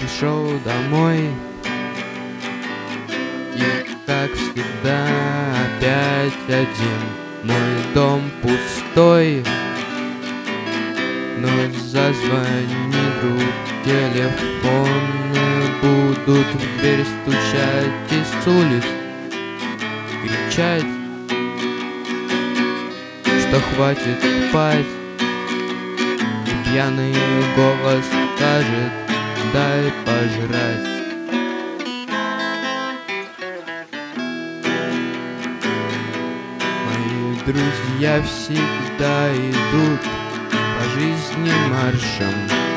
Пришел домой, и, как всегда, опять один. Мой дом пустой, но зазвонит вдруг телефон. Будут в дверь стучать и с улиц кричать, что хватит спать. И пьяный голос скажет: дай пожрать. Мои друзья всегда идут по жизни маршем,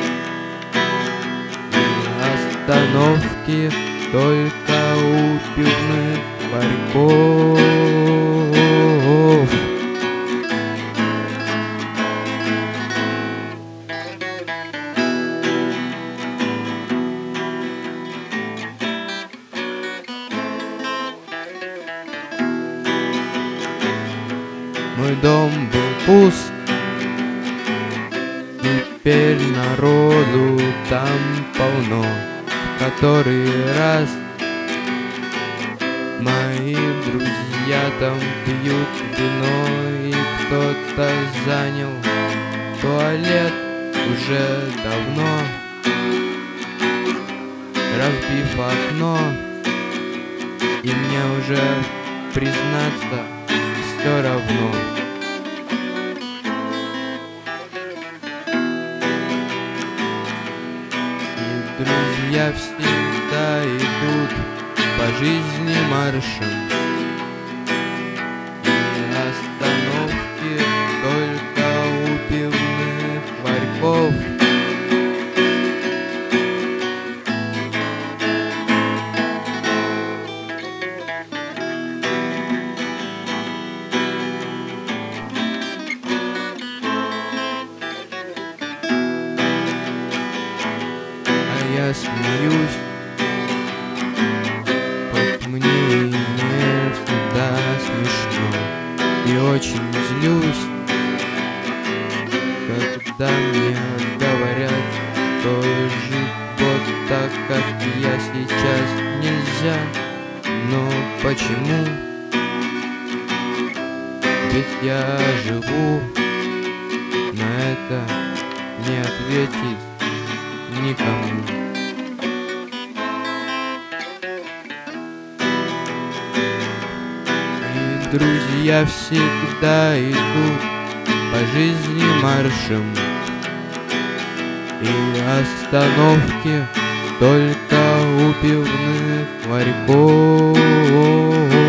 и остановки только у пивных ларьков. Мой дом был пуст, теперь народу там полно. В который раз мои друзья там пьют вино, и кто-то занял туалет уже давно, разбив окно. И мне уже, признаться, все равно. И друзья всегда идут по жизни маршем, и остановки только у пивных ларьков. Я смеюсь, хоть мне и не всегда смешно, и очень злюсь, когда мне говорят, что жить вот так, как я сейчас, нельзя. Но почему? Ведь я живу, на это не ответить никому. И друзья всегда идут по жизни маршем, и остановки только у пивных ларьков.